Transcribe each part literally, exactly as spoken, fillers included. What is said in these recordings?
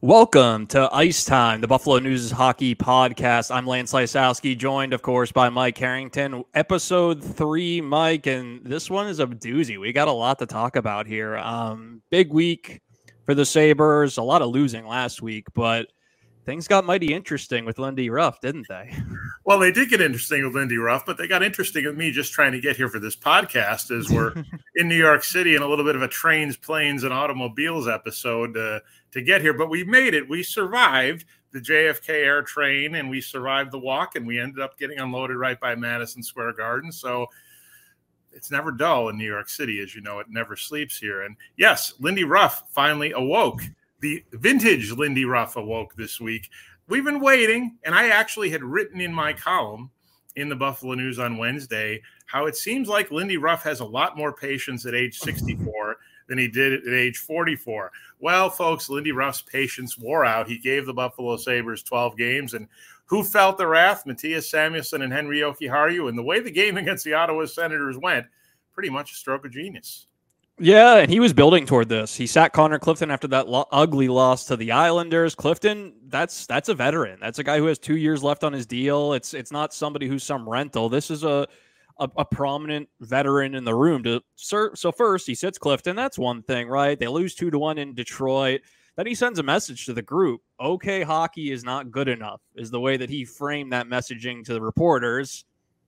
Welcome to Ice Time, the Buffalo News Hockey Podcast. I'm Lance Lysowski, joined, of course, by Mike Harrington. Episode three, Mike, and this one is a doozy. We got a lot to talk about here. Um, big week for the Sabres. A lot of losing last week, but things got mighty interesting with Lindy Ruff, didn't they? Well, they did get interesting with Lindy Ruff, but they got interesting with me just trying to get here for this podcast as we're in New York City and a little bit of a trains, planes, and automobiles episode uh, to get here. But we made it. We survived the J F K Air train, and we survived the walk, and we ended up getting unloaded right by Madison Square Garden. So it's never dull in New York City, as you know. It never sleeps here. And yes, Lindy Ruff finally awoke. The vintage Lindy Ruff awoke this week. We've been waiting, and I actually had written in my column in the Buffalo News on Wednesday how it seems like Lindy Ruff has a lot more patience at age sixty-four than he did at age forty-four. Well, folks, Lindy Ruff's patience wore out. He gave the Buffalo Sabres twelve games, and who felt the wrath? Mattias Samuelsson and Henri Jokiharju. And the way the game against the Ottawa Senators went, pretty much a stroke of genius. Yeah, and he was building toward this. He sat Connor Clifton after that lo- ugly loss to the Islanders. Clifton, that's that's a veteran. That's a guy who has two years left on his deal. It's it's not somebody who's some rental. This is a a, a prominent veteran in the room. To so first, he sits Clifton. That's one thing, right? They lose two to one in Detroit. Then he sends a message to the group. Okay, hockey is not good enough, is the way that he framed that messaging to the reporters.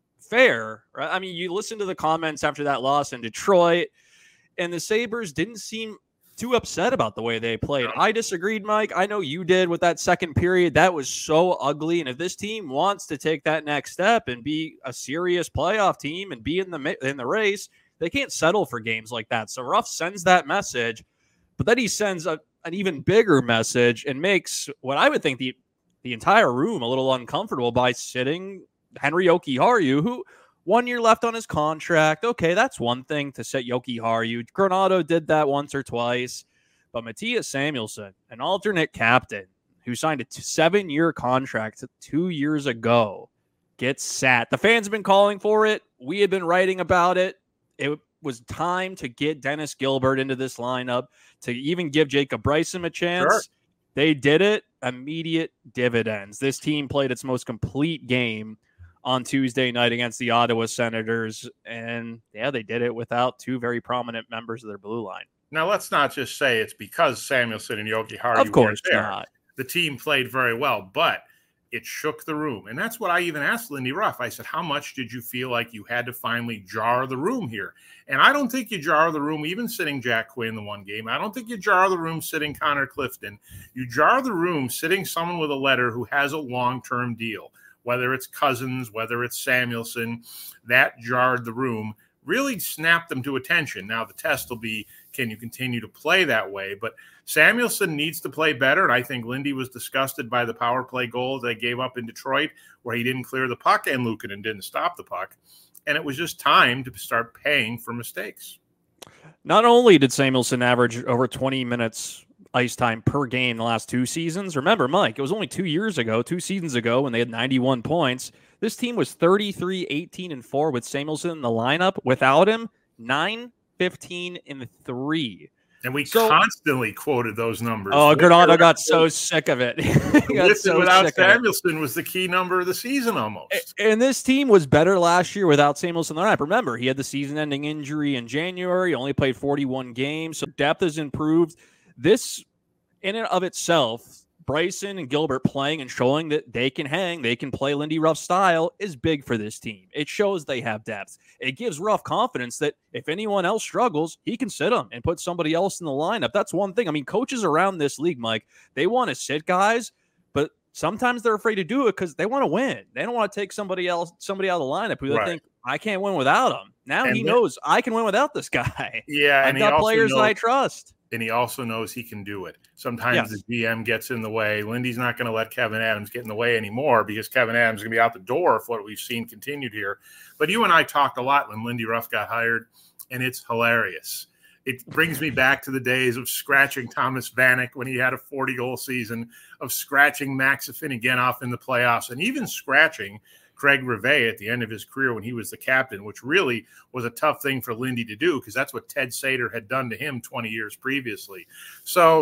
Fair, right? I mean, you listen to the comments after that loss in Detroit, and the Sabres didn't seem too upset about the way they played. I disagreed, Mike. I know you did with that second period. That was so ugly. And if this team wants to take that next step and be a serious playoff team and be in the in the race, they can't settle for games like that. So Ruff sends that message, but then he sends a, an even bigger message and makes what I would think the, the entire room a little uncomfortable by sitting Henri Jokiharju, who – one year left on his contract. Okay, that's one thing to set Jokiharju. Granato did that once or twice. But Mattias Samuelsson, an alternate captain who signed a t- seven-year contract two years ago, gets sat. The fans have been calling for it. We had been writing about it. It was time to get Dennis Gilbert into this lineup, to even give Jacob Bryson a chance. Sure. They did it. Immediate dividends. This team played its most complete game on Tuesday night against the Ottawa Senators. And yeah, they did it without two very prominent members of their blue line. Now, let's not just say it's because Samuelsson and Jokiharju of course were there. Not. The team played very well, but it shook the room. And that's what I even asked Lindy Ruff. I said, how much did you feel like you had to finally jar the room here? And I don't think you jar the room even sitting Jack Quinn the one game. I don't think you jar the room sitting Connor Clifton. You jar the room sitting someone with a letter who has a long-term deal. Whether it's Cousins, whether it's Samuelsson, that jarred the room, really snapped them to attention. Now the test will be, can you continue to play that way? But Samuelsson needs to play better, and I think Lindy was disgusted by the power play goal they gave up in Detroit, where he didn't clear the puck and Luukkonen didn't stop the puck. And it was just time to start paying for mistakes. Not only did Samuelsson average over twenty minutes ice time per game the last two seasons. Remember, Mike, it was only two years ago, two seasons ago when they had ninety-one points. This team was thirty-three, eighteen, and four with Samuelsson in the lineup. Without him, nine, fifteen, and three. And we so, constantly quoted those numbers. Oh, Granato got so sick of it. got so without Samuelsson was the key number of the season almost. And this team was better last year without Samuelsson in the lineup. Remember, he had the season-ending injury in January. He only played forty-one games, so depth has improved. This, in and of itself, Bryson and Gilbert playing and showing that they can hang, they can play Lindy Ruff's style is big for this team. It shows they have depth. It gives Ruff confidence that if anyone else struggles, he can sit them and put somebody else in the lineup. That's one thing. I mean, coaches around this league, Mike, they want to sit guys, but sometimes they're afraid to do it because they want to win. They don't want to take somebody else, somebody out of the lineup who they right. think, I can't win without him. Now and he then, knows I can win without this guy. Yeah, I've and got he players knows- that I trust. And he also knows he can do it. Sometimes yes. the G M gets in the way. Lindy's not going to let Kevin Adams get in the way anymore because Kevin Adams is going to be out the door if what we've seen continued here. But you and I talked a lot when Lindy Ruff got hired, and it's hilarious. It brings me back to the days of scratching Thomas Vanek when he had a forty-goal season, of scratching Max Afinogenov in the playoffs, and even scratching Craig Rivet at the end of his career when he was the captain, which really was a tough thing for Lindy to do because that's what Ted Sater had done to him twenty years previously. So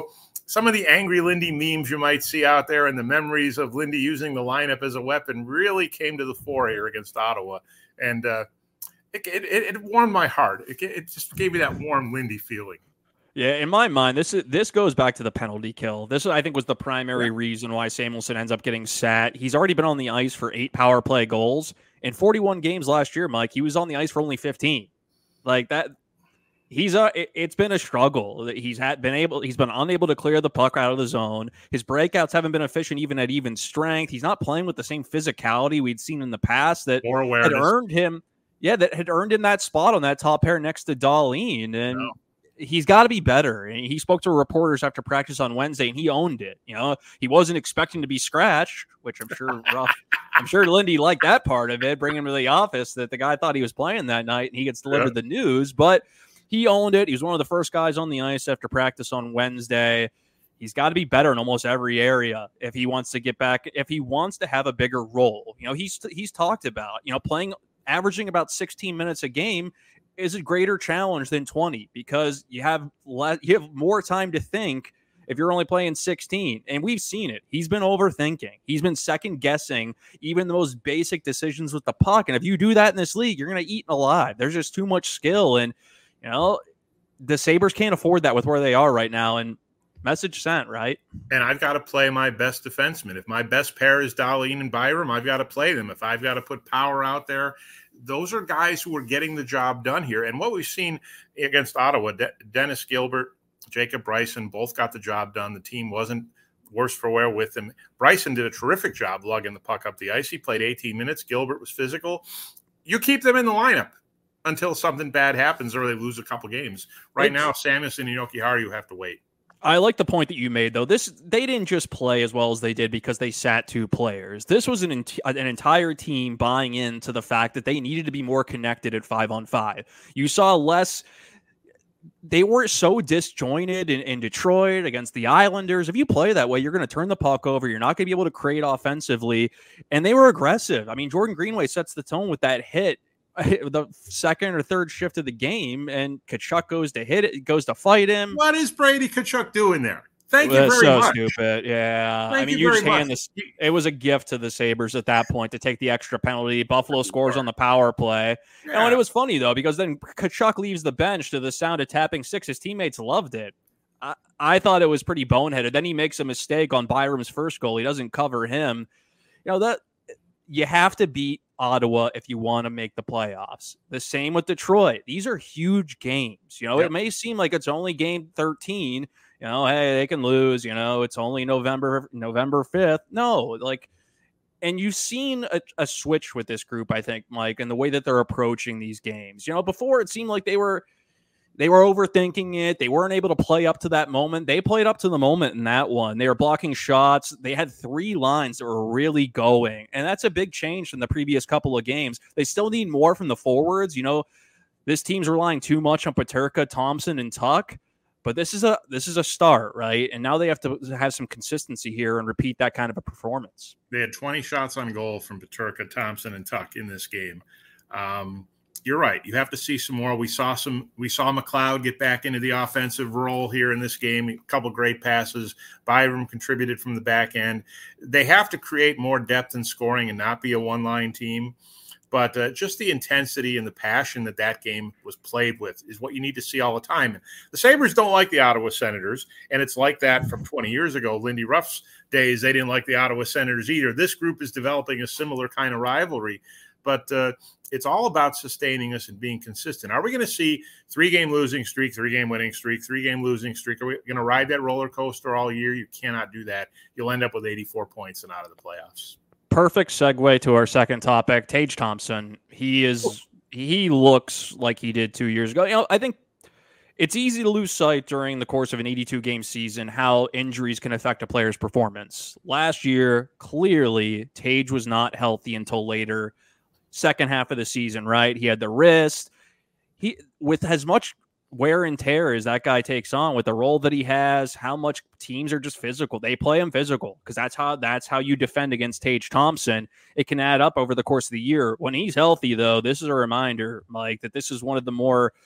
some of the angry Lindy memes you might see out there and the memories of Lindy using the lineup as a weapon really came to the fore here against Ottawa. And uh, it, it, it warmed my heart. It, it just gave me that warm Lindy feeling. Yeah, in my mind, this is this goes back to the penalty kill. This, I think, was the primary yeah. reason why Samuelsson ends up getting sat. He's already been on the ice for eight power play goals. In forty-one games last year, Mike, he was on the ice for only fifteen. Like that, he's a. It, it's been a struggle. He's had been able. He's been unable to clear the puck out of the zone. His breakouts haven't been efficient, even at even strength. He's not playing with the same physicality we'd seen in the past that More awareness. had earned him. Yeah, that had earned him that spot on that top pair next to Dahlin, and. No. He's got to be better. And he spoke to reporters after practice on Wednesday, and he owned it. You know, he wasn't expecting to be scratched, which I'm sure Ruff, I'm sure Lindy liked that part of it, bringing him to the office that the guy thought he was playing that night, and he gets delivered yeah. the news. But he owned it. He was one of the first guys on the ice after practice on Wednesday. He's got to be better in almost every area if he wants to get back, if he wants to have a bigger role. You know, he's he's talked about, you know, playing, averaging about sixteen minutes a game is a greater challenge than twenty because you have less, you have more time to think if you're only playing sixteen. And we've seen it. He's been overthinking. He's been second guessing even the most basic decisions with the puck. And if you do that in this league, you're going to eat alive. There's just too much skill. And, you know, the Sabres can't afford that with where they are right now. And message sent, right? And I've got to play my best defenseman. If my best pair is Dahlin and Byram, I've got to play them. If I've got to put power out there, those are guys who are getting the job done here. And what we've seen against Ottawa, De- Dennis Gilbert, Jacob Bryson, both got the job done. The team wasn't worse for wear with them. Bryson did a terrific job lugging the puck up the ice. He played eighteen minutes. Gilbert was physical. You keep them in the lineup until something bad happens or they lose a couple games. Right it's, now, Samuelsson and Jokiharju, you have to wait. I like the point that you made, though. This they didn't just play as well as they did because they sat two players. This was an an entire team buying into the fact that they needed to be more connected at five on five. You saw less. They were so disjointed in, in Detroit against the Islanders. If you play that way, you're going to turn the puck over. You're not going to be able to create offensively. And they were aggressive. I mean, Jordan Greenway sets the tone with that hit. The second or third shift of the game, and Tkachuk goes to hit it, goes to fight him. What is Brady Tkachuk doing there? Thank well, you very so much. Stupid, yeah. Thank I mean, you, you just hand much. this. It was a gift to the Sabres at that point to take the extra penalty. Buffalo scores on the power play, yeah. And it was funny though because then Tkachuk leaves the bench to the sound of tapping six. His teammates loved it. I, I thought it was pretty boneheaded. Then he makes a mistake on Byram's first goal. He doesn't cover him. You know that you have to beat Ottawa if you want to make the playoffs. The same with Detroit. These are huge games. You know, yep. It may seem like it's only game thirteen. You know, hey, they can lose. You know, it's only November November fifth. No, like, and you've seen a, a switch with this group, I think, Mike, and the way that they're approaching these games. You know, before it seemed like they were they were overthinking it. They weren't able to play up to that moment. They played up to the moment in that one. They were blocking shots. They had three lines that were really going. And that's a big change from the previous couple of games. They still need more from the forwards. You know, this team's relying too much on Peterka, Thompson, and Tuck. But this is a this is a start, right? And now they have to have some consistency here and repeat that kind of a performance. They had twenty shots on goal from Peterka, Thompson, and Tuck in this game. Um You're right. You have to see some more. We saw some. We saw McLeod get back into the offensive role here in this game. A couple great passes. Byram contributed from the back end. They have to create more depth in scoring and not be a one-line team. But uh, just the intensity and the passion that that game was played with is what you need to see all the time. And the Sabres don't like the Ottawa Senators, and it's like that from twenty years ago. Lindy Ruff's days, they didn't like the Ottawa Senators either. This group is developing a similar kind of rivalry. But uh, it's all about sustaining us and being consistent. Are we going to see three-game losing streak, three-game winning streak, three-game losing streak? Are we going to ride that roller coaster all year? You cannot do that. You'll end up with eighty-four points and out of the playoffs. Perfect segue to our second topic, Tage Thompson. He is he looks like he did two years ago. You know, I think it's easy to lose sight during the course of an eighty-two game season how injuries can affect a player's performance. Last year, clearly, Tage was not healthy until later. Second half of the season, right? He had the wrist. He, with as much wear and tear as that guy takes on, with the role that he has, how much teams are just physical. They play him physical because that's how that's how you defend against Tage Thompson. It can add up over the course of the year. When he's healthy, though, this is a reminder, Mike, that this is one of the more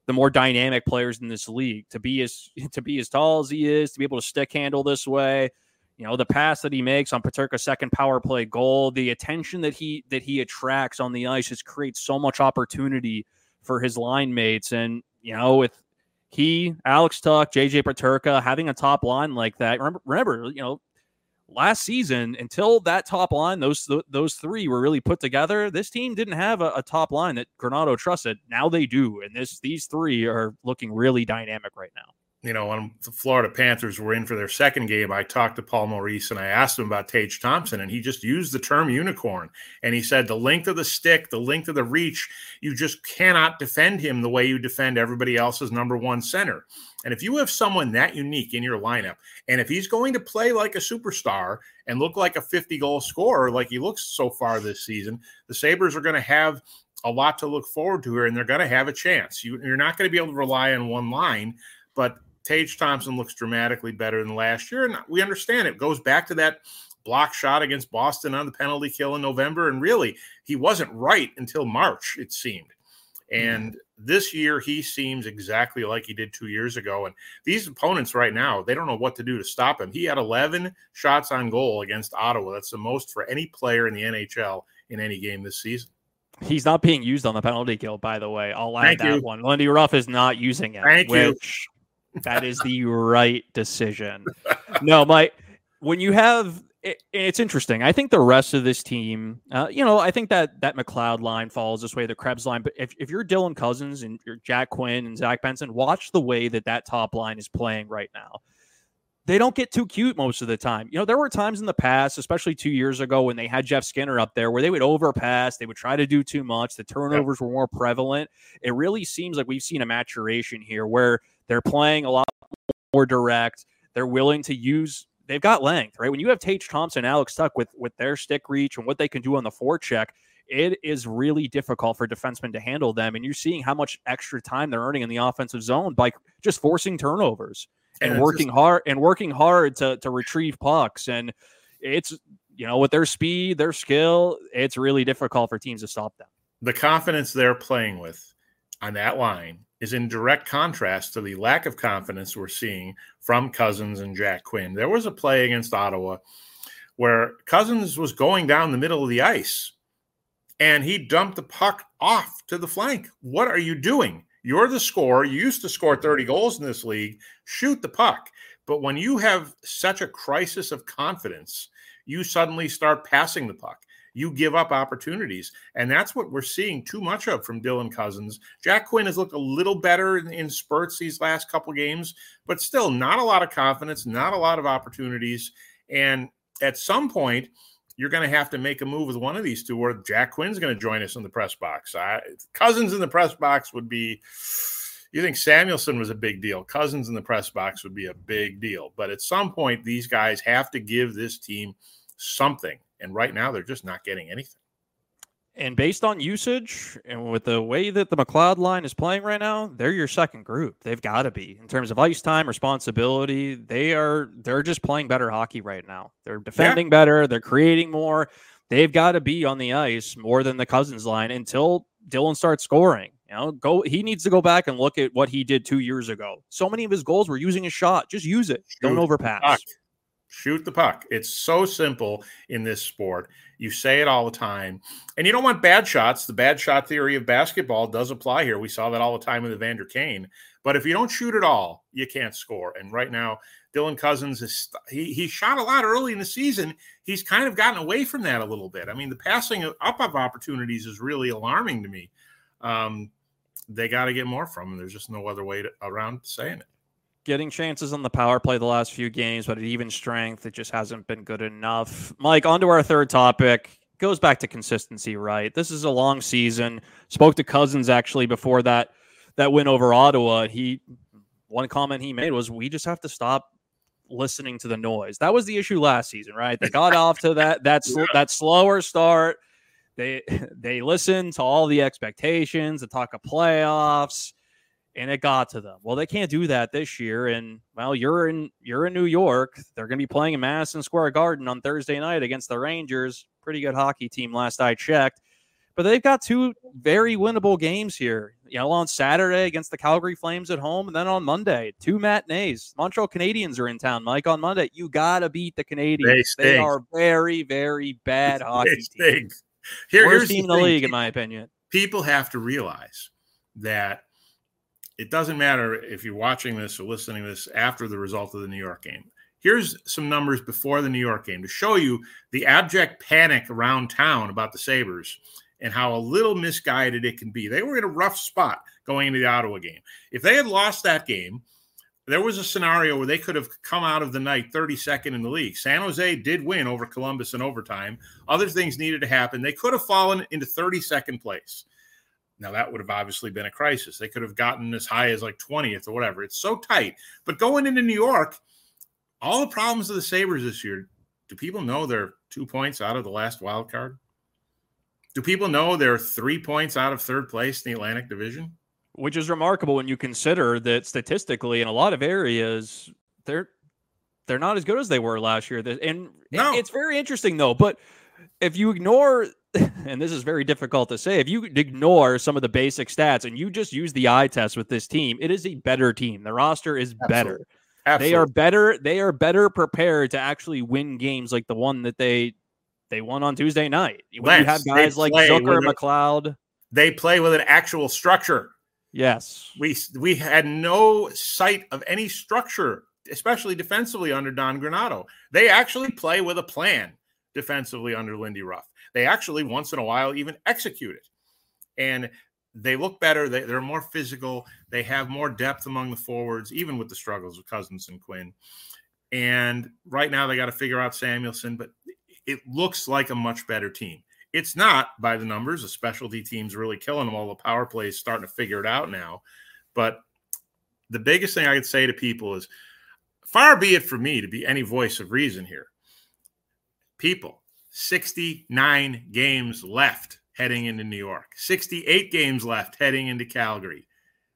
the more dynamic players in this league. To be as to be as tall as he is, to be able to stick handle this way, you know, the pass that he makes on Peterka's second power play goal, the attention that he that he attracts on the ice just creates so much opportunity for his line mates. And, you know, with he, Alex Tuch, J J Peterka having a top line like that, remember, remember you know, last season, until that top line, those those three were really put together, this team didn't have a, a top line that Granato trusted. Now they do, and this these three are looking really dynamic right now. You know, when the Florida Panthers were in for their second game, I talked to Paul Maurice and I asked him about Tage Thompson, and he just used the term unicorn. And he said the length of the stick, the length of the reach, you just cannot defend him the way you defend everybody else's number one center. And if you have someone that unique in your lineup, and if he's going to play like a superstar and look like a fifty-goal scorer like he looks so far this season, the Sabres are going to have a lot to look forward to here, and they're going to have a chance. You, you're not going to be able to rely on one line, but Tage Thompson looks dramatically better than last year, and we understand it. It goes back to that block shot against Boston on the penalty kill in November, and really, he wasn't right until March, it seemed. And mm. this year, he seems exactly like he did two years ago, and these opponents right now, they don't know what to do to stop him. He had eleven shots on goal against Ottawa. That's the most for any player in the N H L in any game this season. He's not being used on the penalty kill, by the way. I'll add Thank that you. one. Lindy Ruff is not using it, Thank which... you. That is the right decision. No, my when you have it, it's interesting. I think the rest of this team, uh, you know, I think that that McLeod line follows this way, the Krebs line. But if, if you're Dylan Cousins and you're Jack Quinn and Zach Benson, watch the way that that top line is playing right now. They don't get too cute most of the time. You know, there were times in the past, especially two years ago when they had Jeff Skinner up there, where they would overpass, they would try to do too much. The turnovers yep. were more prevalent. It really seems like we've seen a maturation here where they're playing a lot more direct. They're willing to use, they've got length, right? When you have Tage Thompson, Alex Tuch with, with their stick reach and what they can do on the forecheck, it is really difficult for defensemen to handle them. And you're seeing how much extra time they're earning in the offensive zone by just forcing turnovers and, and working just... hard and working hard to, to retrieve pucks. And it's, you know, with their speed, their skill, it's really difficult for teams to stop them. The confidence they're playing with on that line is in direct contrast to the lack of confidence we're seeing from Cousins and Jack Quinn. There was a play against Ottawa where Cousins was going down the middle of the ice and he dumped the puck off to the flank. What are you doing? You're the scorer. You used to score thirty goals in this league. Shoot the puck. But when you have such a crisis of confidence, you suddenly start passing the puck. You give up opportunities. And that's what we're seeing too much of from Dylan Cousins. Jack Quinn has looked a little better in, in spurts these last couple games, but still not a lot of confidence, not a lot of opportunities. And at some point, you're going to have to make a move with one of these two, or Jack Quinn's going to join us in the press box. I, Cousins in the press box would be, you think Samuelson was a big deal. Cousins in the press box would be a big deal. But at some point, these guys have to give this team something. And right now, they're just not getting anything. And based on usage and with the way that the McLeod line is playing right now, they're your second group. They've got to be in terms of ice time, responsibility. They are, they're just playing better hockey right now. They're defending yeah. better. They're creating more. They've got to be on the ice more than the Cousins line until Dylan starts scoring. You know, go. He needs to go back and look at what he did two years ago. So many of his goals were using a shot. Just use it. Shoot. Don't overpass. Shoot the puck. It's so simple in this sport. You say it all the time. And you don't want bad shots. The bad shot theory of basketball does apply here. We saw that all the time with Evander Kane. But if you don't shoot at all, you can't score. And right now, Dylan Cousins, is he, he shot a lot early in the season. He's kind of gotten away from that a little bit. I mean, the passing up of opportunities is really alarming to me. Um, they got to get more from him. There's just no other way to, around saying it. Getting chances on the power play the last few games, but at even strength, it just hasn't been good enough. Mike, on to our third topic. Goes back to consistency, right? This is a long season. Spoke to Cousins actually before that that win over Ottawa. He one comment he made was, "We just have to stop listening to the noise." That was the issue last season, right? They got off to that that sl- that slower start. They they listened to all the expectations, the talk of playoffs. And it got to them. Well, they can't do that this year. And well, you're in you're in New York. They're going to be playing in Madison Square Garden on Thursday night against the Rangers. Pretty good hockey team last I checked. But they've got two very winnable games here. you know, on Saturday against the Calgary Flames at home, and then on Monday, two matinees. Montreal Canadiens are in town, Mike, on Monday. You got to beat the Canadiens. They, they are very, very bad hockey team. Here, Worst team the in the league, people, in my opinion. People have to realize that it doesn't matter if you're watching this or listening to this after the result of the New York game. Here's some numbers before the New York game to show you the abject panic around town about the Sabres and how a little misguided it can be. They were in a rough spot going into the Ottawa game. If they had lost that game, there was a scenario where they could have come out of the night thirty-second in the league. San Jose did win over Columbus in overtime. Other things needed to happen. They could have fallen into thirty-second place. Now, that would have obviously been a crisis. They could have gotten as high as like twentieth or whatever. It's so tight. But going into New York, all the problems of the Sabres this year, do people know they're two points out of the last wild card? Do people know they're three points out of third place in the Atlantic Division? Which is remarkable when you consider that statistically in a lot of areas, they're they're not as good as they were last year. And no. It's very interesting, though. But if you ignore, and this is very difficult to say, if you ignore some of the basic stats and you just use the eye test with this team, it is a better team. The roster is Absolutely. better. Absolutely. They are better. They are better prepared to actually win games like the one that they they won on Tuesday night. When Lance, you have guys like Zucker, McLeod. They play with an actual structure. Yes. We we had no sight of any structure, especially defensively under Don Granato. They actually play with a plan defensively under Lindy Ruff. They actually once in a while even execute it. And they look better. They, they're more physical. They have more depth among the forwards, even with the struggles of Cousins and Quinn. And right now they got to figure out Samuelson, but it looks like a much better team. It's not by the numbers. The specialty team's really killing them. All the power plays starting to figure it out now. But the biggest thing I could say to people is, far be it for me to be any voice of reason here. People, sixty-nine games left heading into New York, sixty-eight games left heading into Calgary.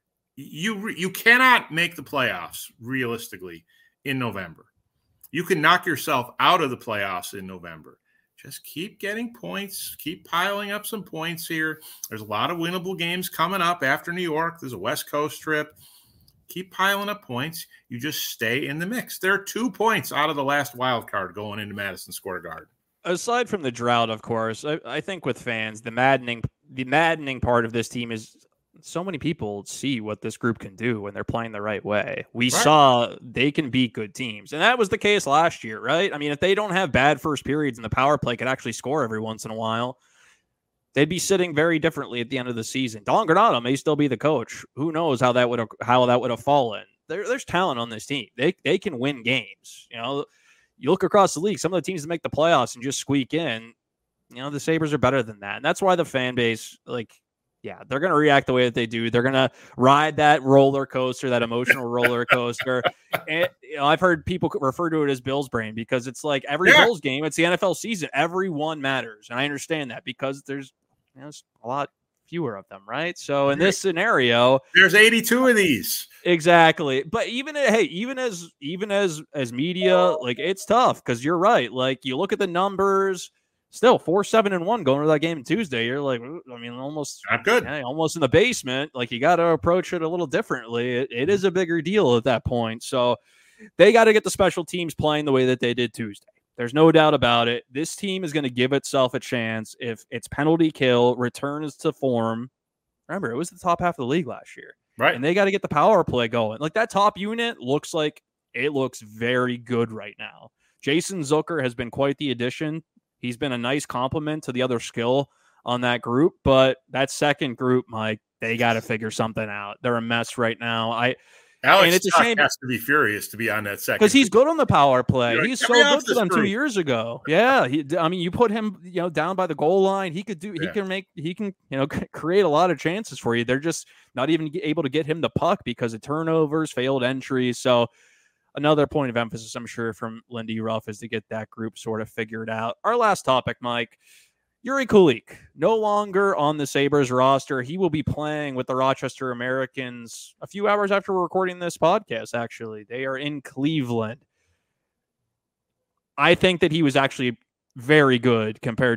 You you cannot make the playoffs realistically in November. You can knock yourself out of the playoffs in November. Just keep getting points, keep piling up some points here. There's a lot of winnable games coming up after New York. There's a West Coast trip. Keep piling up points. You just stay in the mix. There are two points out of the last wild card going into Madison Square Garden. Aside from the drought, of course, I, I think with fans, the maddening, the maddening part of this team is so many people see what this group can do when they're playing the right way. We right. saw they can beat good teams, and that was the case last year, right? I mean, if they don't have bad first periods and the power play could actually score every once in a while, they'd be sitting very differently at the end of the season. Don Granato may still be the coach. Who knows how that would have how that would have fallen? There, there's talent on this team. They they can win games. You know, you look across the league, some of the teams that make the playoffs and just squeak in, you know, the Sabres are better than that. And that's why the fan base, like, yeah, they're going to react the way that they do. They're going to ride that roller coaster, that emotional roller coaster. And you know, I've heard people refer to it as Bills brain because it's like every yeah. Bills game, it's the N F L season. Everyone matters. And I understand that because there's, you know, a lot fewer of them, right? So in this scenario, there's eighty-two of these. Exactly. But even, hey, even as, even as, as media, like it's tough because you're right. Like you look at the numbers, still four, seven, and one going to that game Tuesday. You're like, I mean, almost not good. Yeah, almost in the basement. Like you got to approach it a little differently. It, it is a bigger deal at that point. So they got to get the special teams playing the way that they did Tuesday. There's no doubt about it. This team is going to give itself a chance if its penalty kill returns to form. Remember, it was the top half of the league last year. Right. And they got to get the power play going. Like that top unit looks like it looks very good right now. Jason Zucker has been quite the addition. He's been a nice compliment to the other skill on that group, but that second group, Mike, they got to figure something out. They're a mess right now. I Alex and it's Tuck a shame has to be furious to be on that second because he's good on the power play. Like, he's so good for them group. two years ago. Yeah, he, I mean, you put him, you know, down by the goal line. He could do. He yeah. can make. He can, you know, create a lot of chances for you. They're just not even able to get him the puck because of turnovers, failed entries. So another point of emphasis, I'm sure, from Lindy Ruff is to get that group sort of figured out. Our last topic, Mike. Yuri Kulich, no longer on the Sabres roster. He will be playing with the Rochester Americans a few hours after we're recording this podcast, actually. They are in Cleveland. I think that he was actually very good compared to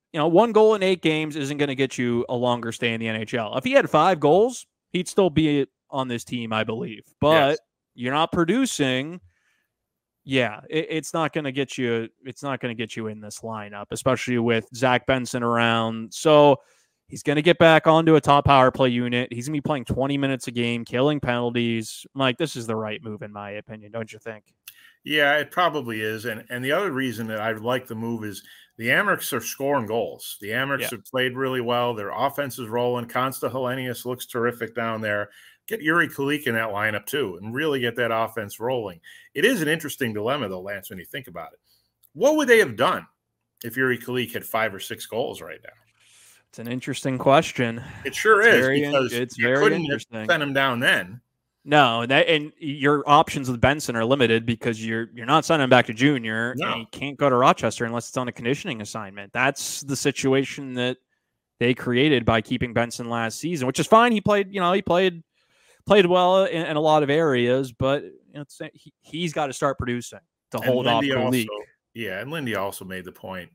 you know, one goal in eight games isn't going to get you a longer stay in the N H L. If he had five goals, he'd still be on this team, I believe. But Yes. you're not producing. Yeah, it, it's not going to get you. It's not going to get you in this lineup, especially with Zach Benson around. So he's going to get back onto a top power play unit. He's going to be playing twenty minutes a game, killing penalties. Like, this is the right move, in my opinion. Don't you think? Yeah, it probably is. And and the other reason that I like the move is the Amerks are scoring goals. The Amerks yeah. have played really well. Their offense is rolling. Consta Hellenius looks terrific down there. Get Yuri Kulich in that lineup too and really get that offense rolling. It is an interesting dilemma, though, Lance, when you think about it. What would they have done if Yuri Kulich had five or six goals right now? It's an interesting question. It sure it's is very, because it's you very couldn't interesting. send him down then. No, that and your options with Benson are limited because you're you're not sending him back to junior, no. and he can't go to Rochester unless it's on a conditioning assignment. That's the situation that they created by keeping Benson last season, which is fine. He played, you know, he played played well in, in a lot of areas, but you know, it's, he, he's got to start producing to and hold Lindy off the also, league. Yeah, and Lindy also made the point,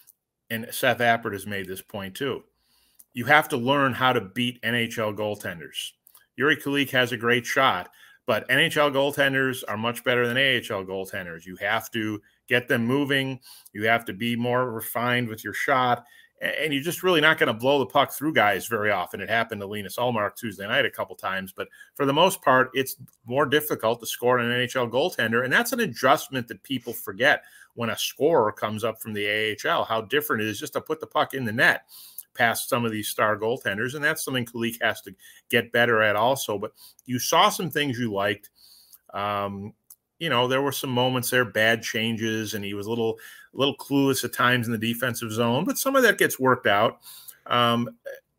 and Seth Appert has made this point too. You have to learn how to beat N H L goaltenders. Yuri Kulich has a great shot, but N H L goaltenders are much better than A H L goaltenders. You have to get them moving. You have to be more refined with your shot, and you're just really not going to blow the puck through guys very often. It happened to Linus Ullmark Tuesday night a couple times, but for the most part, it's more difficult to score an N H L goaltender, and that's an adjustment that people forget when a scorer comes up from the A H L, how different it is just to put the puck in the net past some of these star goaltenders, and that's something Kulich has to get better at also. But you saw some things you liked. Um, you know, there were some moments there, bad changes, and he was a little, a little clueless at times in the defensive zone, but some of that gets worked out. Um,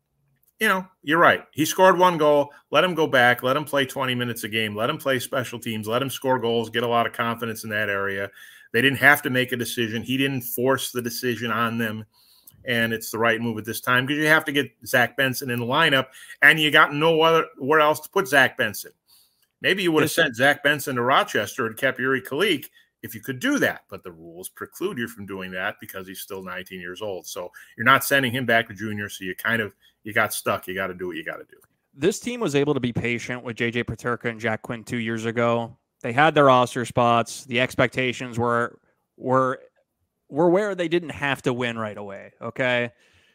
you know, you're right. He scored one goal. Let him go back. Let him play twenty minutes a game. Let him play special teams. Let him score goals, get a lot of confidence in that area. They didn't have to make a decision. He didn't force the decision on them. And it's the right move at this time because you have to get Zach Benson in the lineup, and you got no other where else to put Zach Benson. Maybe you would have sent Zach Benson to Rochester and kept Yuri Kulich if you could do that, but the rules preclude you from doing that because he's still nineteen years old. So you're not sending him back to junior, so you kind of you got stuck. You got to do what you got to do. This team was able to be patient with J J Peterka and Jack Quinn two years ago. They had their roster spots. The expectations were were. We're where they didn't have to win right away, okay?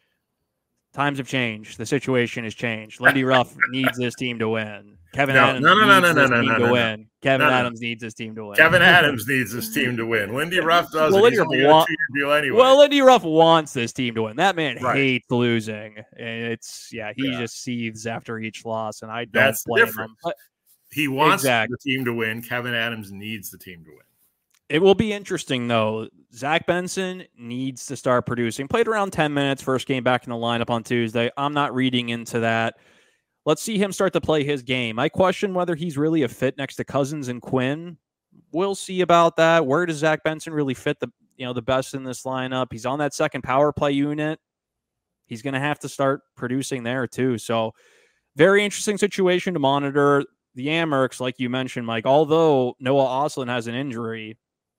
Times have changed. The situation has changed. Lindy Ruff needs this team to win. Kevin no, Adams no, no, needs no, this no, team no, to no, win. no. Kevin no, Adams no. needs this team to win. Kevin Adams needs this team to win. Lindy Ruff doesn't. Well, Lindy, He's only wa- got a two-year deal anyway. well, Lindy Ruff wants this team to win. That man right. hates losing. And it's, yeah, he yeah. just seethes after each loss, and I don't That's blame different. him. But he wants exactly. the team to win. Kevin Adams needs the team to win. It will be interesting, though. Zach Benson needs to start producing. Played around ten minutes, first game back in the lineup on Tuesday. I'm not reading into that. Let's see him start to play his game. I question whether he's really a fit next to Cousins and Quinn. We'll see about that. Where does Zach Benson really fit the you know the best in this lineup? He's on that second power play unit. He's going to have to start producing there, too. So very interesting situation to monitor. The Amerks, like you mentioned, Mike, although Noah Ostlund has an injury,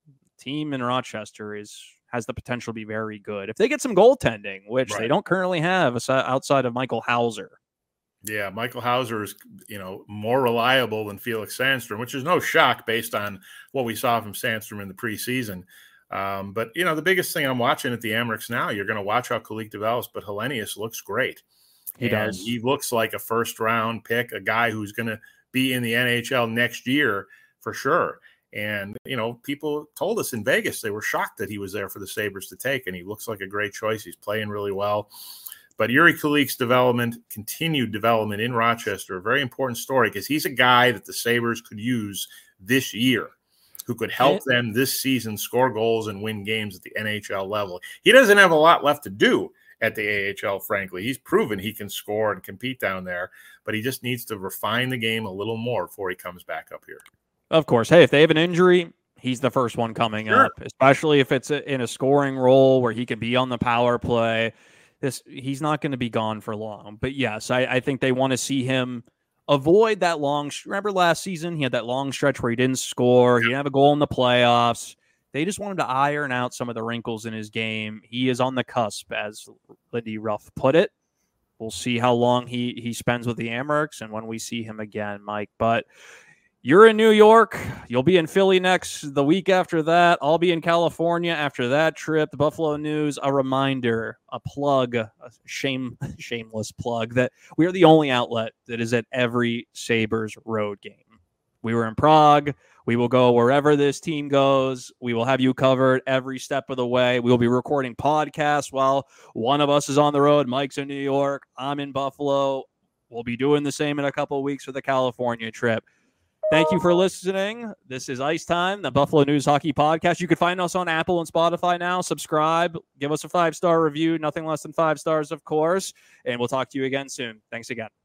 team in Rochester is has the potential to be very good if they get some goaltending, which right. they don't currently have outside of Michael Hauser. Yeah, Michael Hauser is, you know, more reliable than Felix Sandstrom, which is no shock based on what we saw from Sandstrom in the preseason. Um, but, you know, the biggest thing I'm watching at the Amerks now, you're going to watch how Kulich develops, but Hellenius looks great. He and does. He looks like a first-round pick, a guy who's going to be in the N H L next year for sure. And, you know, people told us in Vegas they were shocked that he was there for the Sabres to take, and he looks like a great choice. He's playing really well. But Yuri Kulich's development, continued development in Rochester, a very important story because he's a guy that the Sabres could use this year who could help them this season score goals and win games at the N H L level. He doesn't have a lot left to do at the A H L, frankly. He's proven he can score and compete down there, but he just needs to refine the game a little more before he comes back up here. Of course. Hey, if they have an injury, he's the first one coming sure. up, especially if it's a, in a scoring role where he can be on the power play. This he's not going to be gone for long. But yes, I, I think they want to see him avoid that long. Remember last season, he had that long stretch where he didn't score. He didn't have a goal in the playoffs. They just wanted to iron out some of the wrinkles in his game. He is on the cusp, as Lindy Ruff put it. We'll see how long he, he spends with the Amerks and when we see him again, Mike. But you're in New York. You'll be in Philly next the week after that. I'll be in California after that trip. The Buffalo News, a reminder, a plug, a shame, shameless plug, that we are the only outlet that is at every Sabres road game. We were in Prague. We will go wherever this team goes. We will have you covered every step of the way. We will be recording podcasts while one of us is on the road. Mike's in New York. I'm in Buffalo. We'll be doing the same in a couple of weeks for the California trip. Thank you for listening. This is Ice Time, the Buffalo News Hockey Podcast. You can find us on Apple and Spotify now. Subscribe. Give us a five-star review. Nothing less than five stars, of course. And we'll talk to you again soon. Thanks again.